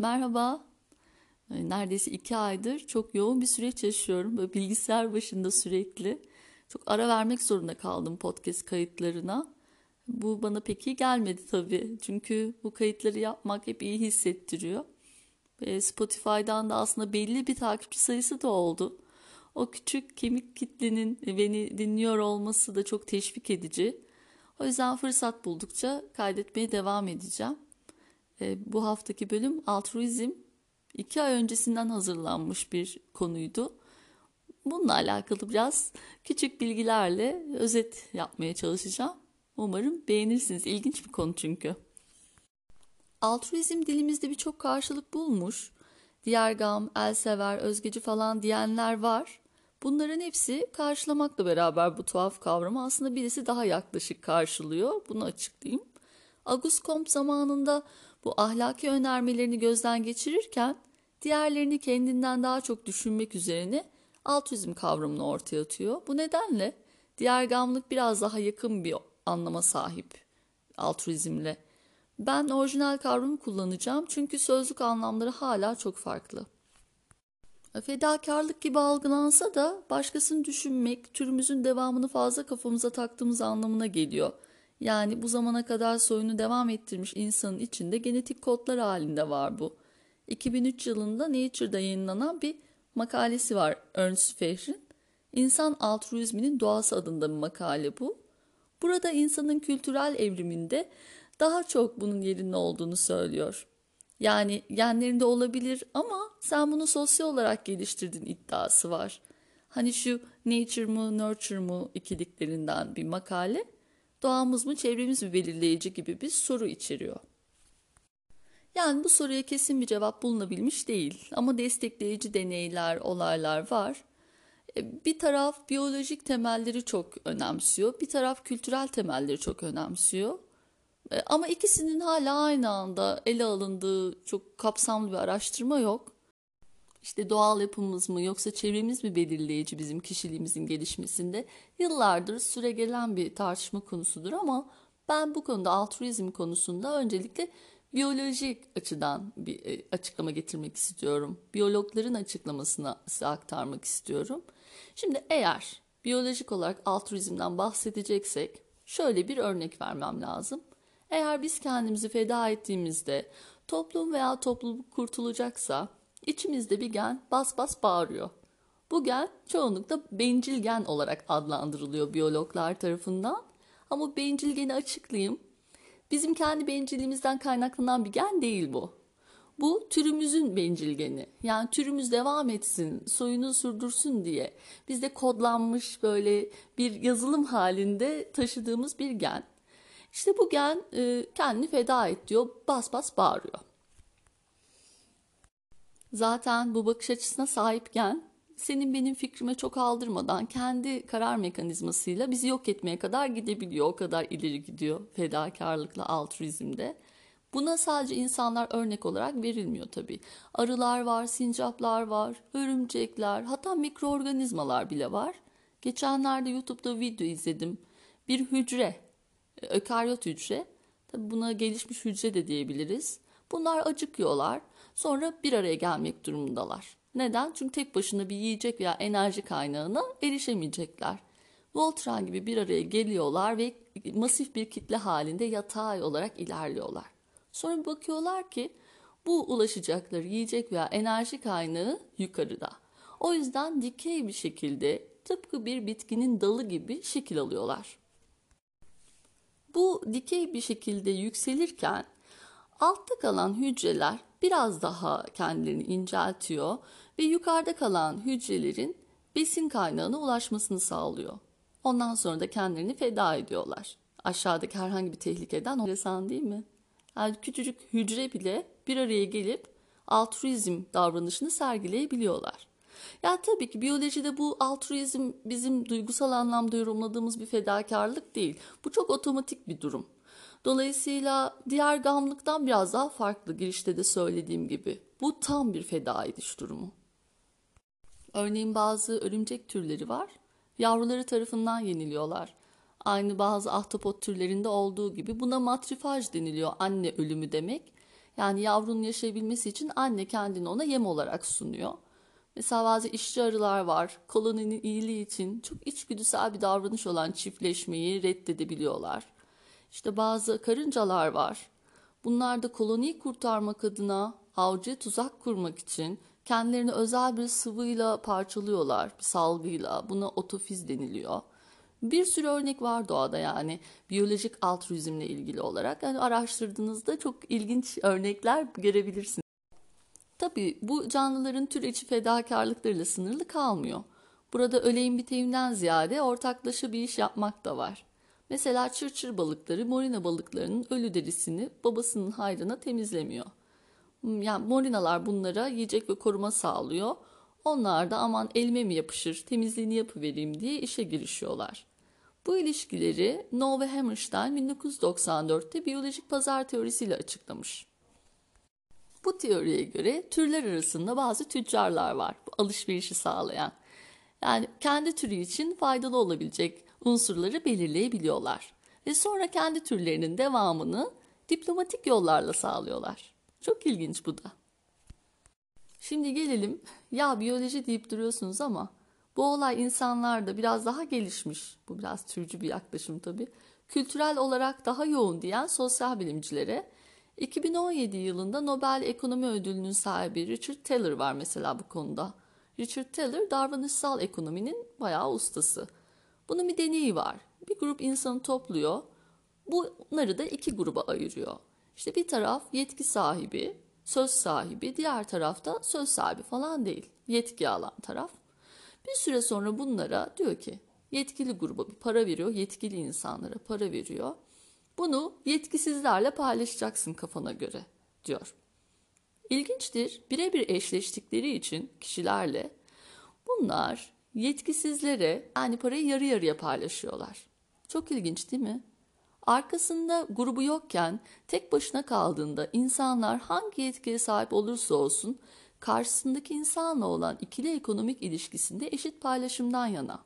Merhaba. Neredeyse 2 aydır çok yoğun bir süreç yaşıyorum. Böyle bilgisayar başında sürekli. Çok ara vermek zorunda kaldım podcast kayıtlarına. Bu bana pek iyi gelmedi tabii. Çünkü bu kayıtları yapmak hep iyi hissettiriyor. Ve Spotify'dan da aslında belli bir takipçi sayısı da oldu. O küçük kemik kitlenin beni dinliyor olması da çok teşvik edici. O yüzden fırsat buldukça kaydetmeye devam edeceğim. Bu haftaki bölüm altruizm 2 ay öncesinden hazırlanmış bir konuydu. Bununla alakalı biraz küçük bilgilerle özet yapmaya çalışacağım. Umarım beğenirsiniz. İlginç bir konu çünkü. Altruizm dilimizde birçok karşılık bulmuş. Diğergam, elsever, özgeci falan diyenler var. Bunların hepsi karşılamakla beraber bu tuhaf kavramı aslında birisi daha yaklaşık karşılıyor. Bunu açıklayayım. Auguste Comte zamanında bu ahlaki önermelerini gözden geçirirken diğerlerini kendinden daha çok düşünmek üzerine altruizm kavramını ortaya atıyor. Bu nedenle diğergamlık biraz daha yakın bir anlama sahip altruizmle. Ben orijinal kavramı kullanacağım çünkü sözlük anlamları hala çok farklı. Fedakarlık gibi algılansa da başkasını düşünmek, türümüzün devamını fazla kafamıza taktığımız anlamına geliyor. Yani bu zamana kadar soyunu devam ettirmiş insanın içinde genetik kodlar halinde var bu. 2003 yılında Nature'da yayınlanan bir makalesi var Ernst Fehr'in. İnsan altruizminin doğası adında bir makale bu. Burada insanın kültürel evriminde daha çok bunun yerinde olduğunu söylüyor. Yani genlerinde olabilir ama sen bunu sosyal olarak geliştirdin iddiası var. Hani şu nature mı nurture mu ikiliklerinden bir makale, doğamız mı çevremiz mi belirleyici gibi bir soru içeriyor. Yani bu soruya kesin bir cevap bulunabilmiş değil ama destekleyici deneyler, olaylar var. Bir taraf biyolojik temelleri çok önemsiyor, bir taraf kültürel temelleri çok önemsiyor. Ama ikisinin hala aynı anda ele alındığı çok kapsamlı bir araştırma yok. İşte doğal yapımız mı yoksa çevremiz mi belirleyici bizim kişiliğimizin gelişmesinde yıllardır süregelen bir tartışma konusudur ama ben bu konuda altruizm konusunda öncelikle biyolojik açıdan bir açıklama getirmek istiyorum. Biyologların açıklamasını size aktarmak istiyorum. Şimdi eğer biyolojik olarak altruizmden bahsedeceksek şöyle bir örnek vermem lazım. Eğer biz kendimizi feda ettiğimizde toplum veya topluluk kurtulacaksa içimizde bir gen bas bas bağırıyor. Bu gen çoğunlukla bencil gen olarak adlandırılıyor biyologlar tarafından. Ama bencil geni açıklayayım. Bizim kendi bencilliğimizden kaynaklanan bir gen değil bu. Bu türümüzün bencil geni. Yani türümüz devam etsin, soyunu sürdürsün diye bizde kodlanmış böyle bir yazılım halinde taşıdığımız bir gen. İşte bu gen kendini feda et diyor, bas bas bağırıyor. Zaten bu bakış açısına sahipken senin benim fikrime çok aldırmadan kendi karar mekanizmasıyla bizi yok etmeye kadar gidebiliyor. O kadar ileri gidiyor fedakarlıkla altruizmde. Buna sadece insanlar örnek olarak verilmiyor tabii. Arılar var, sincaplar var, örümcekler, hatta mikroorganizmalar bile var. Geçenlerde YouTube'da video izledim. Bir hücre, ökaryot hücre, tabii buna gelişmiş hücre de diyebiliriz. Bunlar acıkıyorlar. Sonra bir araya gelmek durumundalar. Neden? Çünkü tek başına bir yiyecek veya enerji kaynağına erişemeyecekler. Voltron gibi bir araya geliyorlar ve masif bir kitle halinde yatay olarak ilerliyorlar. Sonra bakıyorlar ki bu ulaşacakları yiyecek veya enerji kaynağı yukarıda. O yüzden dikey bir şekilde tıpkı bir bitkinin dalı gibi şekil alıyorlar. Bu dikey bir şekilde yükselirken altta kalan hücreler biraz daha kendilerini inceltiyor ve yukarıda kalan hücrelerin besin kaynağına ulaşmasını sağlıyor. Ondan sonra da kendilerini feda ediyorlar. Aşağıdaki herhangi bir tehlikeden enteresan değil mi? Yani küçücük hücre bile bir araya gelip altruizm davranışını sergileyebiliyorlar. Ya tabii ki biyolojide bu altruizm bizim duygusal anlamda yorumladığımız bir fedakarlık değil. Bu çok otomatik bir durum. Dolayısıyla diğer gamlıktan biraz daha farklı girişte de söylediğim gibi. Bu tam bir feda ediş durumu. Örneğin bazı örümcek türleri var. Yavruları tarafından yeniliyorlar. Aynı bazı ahtapot türlerinde olduğu gibi buna matrifaj deniliyor, anne ölümü demek. Yani yavrunun yaşayabilmesi için anne kendini ona yem olarak sunuyor. Mesela bazı işçi arılar var. Koloninin iyiliği için çok içgüdüsel bir davranış olan çiftleşmeyi reddedebiliyorlar. İşte bazı karıncalar var. Bunlar da koloniyi kurtarmak adına avcıya tuzak kurmak için kendilerini özel bir sıvıyla parçalıyorlar, bir salgıyla. Buna otofiz deniliyor. Bir sürü örnek var doğada, yani biyolojik altruizmle ilgili olarak. Yani araştırdığınızda çok ilginç örnekler görebilirsiniz. Tabii bu canlıların tür içi fedakarlıklarıyla sınırlı kalmıyor. Burada öleyim biteyimden ziyade ortaklaşa bir iş yapmak da var. Mesela çırçır balıkları morina balıklarının ölü derisini babasının hayrına temizlemiyor. Yani morinalar bunlara yiyecek ve koruma sağlıyor. Onlar da aman elime mi yapışır, temizliğini yapıvereyim diye işe girişiyorlar. Bu ilişkileri Noah ve Hammerstein 1994'te biyolojik pazar teorisiyle açıklamış. Bu teoriye göre türler arasında bazı tüccarlar var, bu alışverişi sağlayan. Yani kendi türü için faydalı olabilecek unsurları belirleyebiliyorlar. Ve sonra kendi türlerinin devamını diplomatik yollarla sağlıyorlar. Çok ilginç bu da. Şimdi gelelim, ya biyoloji deyip duruyorsunuz ama bu olay insanlarda biraz daha gelişmiş. Bu biraz türcü bir yaklaşım tabii. Kültürel olarak daha yoğun diyen sosyal bilimcilere 2017 yılında Nobel Ekonomi Ödülü'nün sahibi Richard Thaler var mesela bu konuda. Richard Thaler davranışsal ekonominin bayağı ustası. Bunun bir deneyi var. Bir grup insanı topluyor. Bunları da iki gruba ayırıyor. İşte bir taraf yetki sahibi, söz sahibi, diğer tarafta söz sahibi falan değil. Yetki alan taraf. Bir süre sonra bunlara diyor ki yetkili gruba bir para veriyor, yetkili insanlara para veriyor. Bunu yetkisizlerle paylaşacaksın kafana göre diyor. İlginçtir, birebir eşleştikleri için kişilerle bunlar yetkisizlere yani parayı yarı yarıya paylaşıyorlar. Çok ilginç değil mi? Arkasında grubu yokken tek başına kaldığında insanlar hangi yetkiye sahip olursa olsun karşısındaki insanla olan ikili ekonomik ilişkisinde eşit paylaşımdan yana.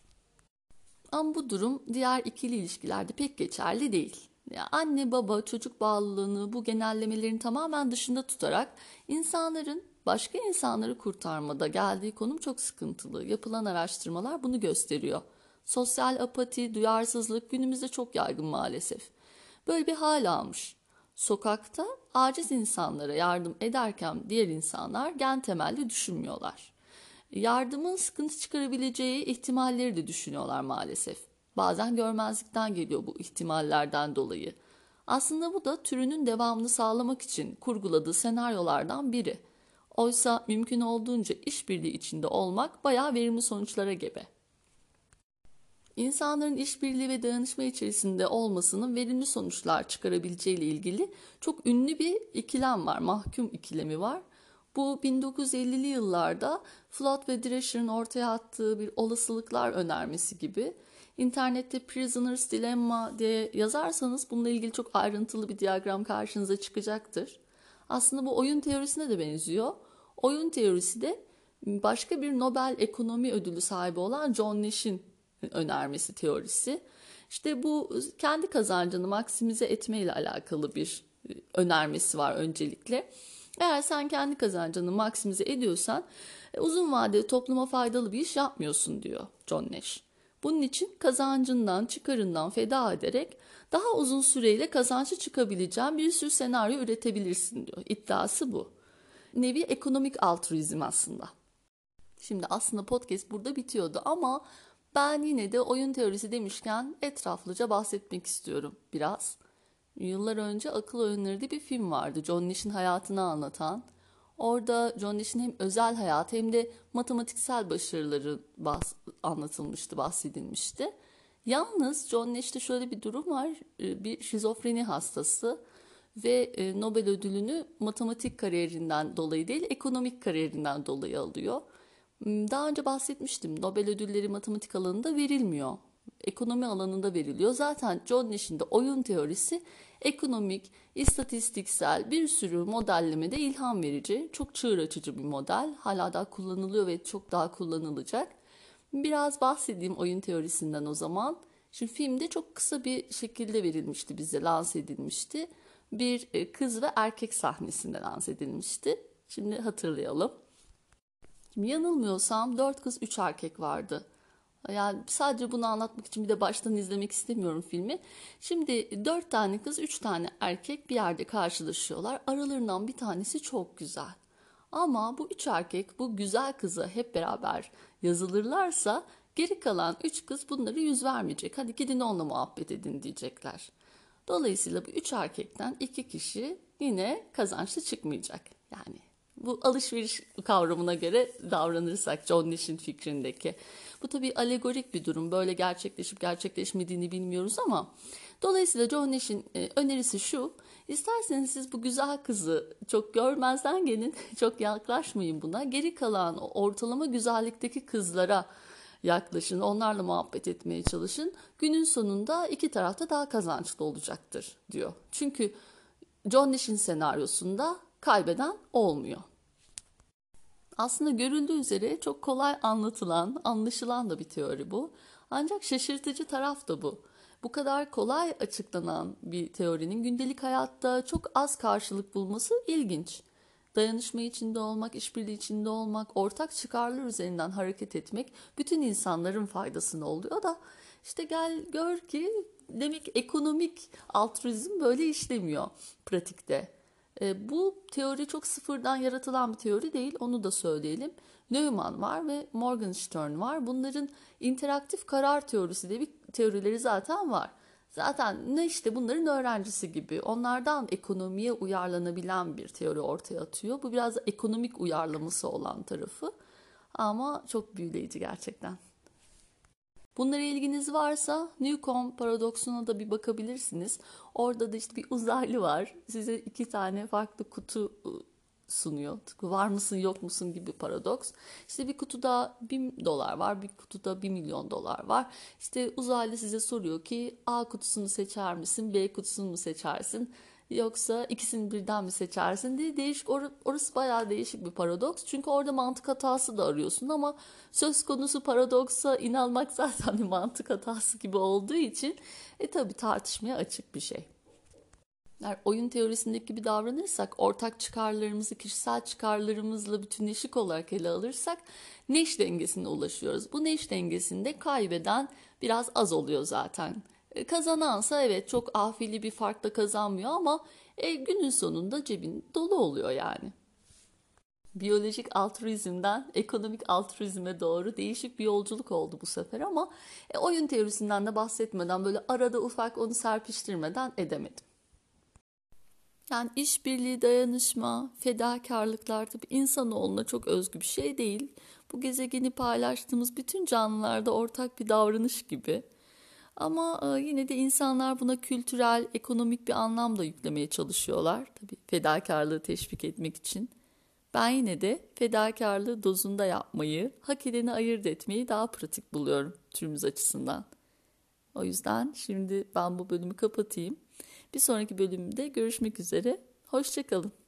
Ama bu durum diğer ikili ilişkilerde pek geçerli değil. Ya anne baba çocuk bağlılığını bu genellemelerin tamamen dışında tutarak insanların başka insanları kurtarmada geldiği konum çok sıkıntılı. Yapılan araştırmalar bunu gösteriyor. Sosyal apati, duyarsızlık günümüzde çok yaygın maalesef. Böyle bir hal almış. Sokakta aciz insanlara yardım ederken diğer insanlar gen temelli düşünmüyorlar. Yardımın sıkıntı çıkarabileceği ihtimalleri de düşünüyorlar maalesef. Bazen görmezlikten geliyor bu ihtimallerden dolayı. Aslında bu da türünün devamını sağlamak için kurguladığı senaryolardan biri. Oysa mümkün olduğunca işbirliği içinde olmak bayağı verimli sonuçlara gebe. İnsanların işbirliği ve dayanışma içerisinde olmasının verimli sonuçlar çıkarabileceği ile ilgili çok ünlü bir ikilem var, mahkum ikilemi var. Bu 1950'li yıllarda Flood ve Drescher'ın ortaya attığı bir olasılıklar önermesi gibi. İnternette Prisoner's Dilemma diye yazarsanız bununla ilgili çok ayrıntılı bir diyagram karşınıza çıkacaktır. Aslında bu oyun teorisine de benziyor. Oyun teorisi de başka bir Nobel Ekonomi Ödülü sahibi olan John Nash'in önermesi teorisi. İşte bu kendi kazancını maksimize etme ile alakalı bir önermesi var öncelikle. Eğer sen kendi kazancını maksimize ediyorsan uzun vadede topluma faydalı bir iş yapmıyorsun diyor John Nash. Bunun için kazancından, çıkarından feda ederek daha uzun süreyle kazançlı çıkabileceğin bir sürü senaryo üretebilirsin diyor. İddiası bu. Nevi ekonomik altruizm aslında. Şimdi aslında podcast burada bitiyordu ama ben yine de oyun teorisi demişken etraflıca bahsetmek istiyorum biraz. Yıllar önce Akıl Oyunları diye bir film vardı. John Nash'in hayatını anlatan. Orada John Nash'in hem özel hayatı hem de matematiksel başarıları anlatılmıştı, bahsedilmişti. Yalnız John Nash'te şöyle bir durum var. Bir şizofreni hastası ve Nobel ödülünü matematik kariyerinden dolayı değil, ekonomik kariyerinden dolayı alıyor. Daha önce bahsetmiştim. Nobel ödülleri matematik alanında verilmiyor. Ekonomi alanında veriliyor. Zaten John Nash'in de oyun teorisi ekonomik, istatistiksel bir sürü modellemede ilham verici, çok çığır açıcı bir model. Hala daha kullanılıyor ve çok daha kullanılacak. Biraz bahsedeyim oyun teorisinden o zaman. Şimdi filmde çok kısa bir şekilde verilmişti bize, lanse edilmişti. bir kız ve erkek sahnesinde dans edilmişti. Şimdi hatırlayalım. Şimdi yanılmıyorsam 4 kız 3 erkek vardı. Yani sadece bunu anlatmak için bir de baştan izlemek istemiyorum filmi. Şimdi 4 tane kız 3 tane erkek bir yerde karşılaşıyorlar. Aralarından bir tanesi çok güzel. Ama bu 3 erkek bu güzel kızı hep beraber yazılırlarsa geri kalan 3 kız bunlara yüz vermeyecek. Hadi gidin onunla muhabbet edin diyecekler. Dolayısıyla bu 3 erkekten 2 kişi yine kazançlı çıkmayacak. Yani bu alışveriş kavramına göre davranırsak John Nash'in fikrindeki. Bu tabii alegorik bir durum. Böyle gerçekleşip gerçekleşmediğini bilmiyoruz ama dolayısıyla John Nash'in önerisi şu. İsterseniz siz bu güzel kızı çok görmezden gelin, çok yaklaşmayın buna. Geri kalan ortalama güzellikteki kızlara yaklaşın, onlarla muhabbet etmeye çalışın. Günün sonunda iki tarafta daha kazançlı olacaktır diyor. Çünkü John Nash'in senaryosunda kaybeden olmuyor. Aslında görüldüğü üzere çok kolay anlatılan, anlaşılan da bir teori bu. Ancak şaşırtıcı taraf da bu. Bu kadar kolay açıklanan bir teorinin gündelik hayatta çok az karşılık bulması ilginç. Dayanışma içinde olmak, işbirliği içinde olmak, ortak çıkarlar üzerinden hareket etmek bütün insanların faydasına oluyor da işte gel gör ki demek ekonomik altruizm böyle işlemiyor pratikte. Bu teori çok sıfırdan yaratılan bir teori değil, onu da söyleyelim. Neumann var ve Morgenstern var. Bunların interaktif karar teorisi de bir teorileri zaten var. Zaten ne işte bunların öğrencisi gibi onlardan ekonomiye uyarlanabilen bir teori ortaya atıyor. Bu biraz da ekonomik uyarlaması olan tarafı ama çok büyüleyici gerçekten. Bunlara ilginiz varsa Newcomb paradoksuna da bir bakabilirsiniz. Orada da işte bir uzaylı var. Size iki tane farklı kutu sunuyor. Var mısın yok musun gibi paradoks. İşte bir kutuda $1.000 var, bir kutuda $1.000.000 var. İşte uzaylı size soruyor ki A kutusunu seçer misin, B kutusunu mu seçersin? Yoksa ikisini birden mi seçersin diye değişik, orası bayağı değişik bir paradoks. Çünkü orada mantık hatası da arıyorsun ama söz konusu paradoksa inanmak zaten bir mantık hatası gibi olduğu için tabii tartışmaya açık bir şey. Eğer oyun teorisindeki gibi davranırsak, ortak çıkarlarımızı kişisel çıkarlarımızla bütünleşik olarak ele alırsak Nash dengesine ulaşıyoruz. Bu Nash dengesinde kaybeden biraz az oluyor zaten. Kazanansa evet çok afili bir farkla kazanmıyor ama günün sonunda cebin dolu oluyor yani. Biyolojik altruizmden ekonomik altruizme doğru değişik bir yolculuk oldu bu sefer ama oyun teorisinden de bahsetmeden böyle arada ufak onu serpiştirmeden edemedim. Yani işbirliği, dayanışma, fedakarlıklar tabii insanoğluna çok özgü bir şey değil. Bu gezegeni paylaştığımız bütün canlılarda ortak bir davranış gibi. Ama yine de insanlar buna kültürel, ekonomik bir anlam da yüklemeye çalışıyorlar. Tabii fedakarlığı teşvik etmek için. Ben yine de fedakarlığı dozunda yapmayı, hak edeni ayırt etmeyi daha pratik buluyorum türümüz açısından. O yüzden şimdi ben bu bölümü kapatayım. Bir sonraki bölümde görüşmek üzere. Hoşça kalın.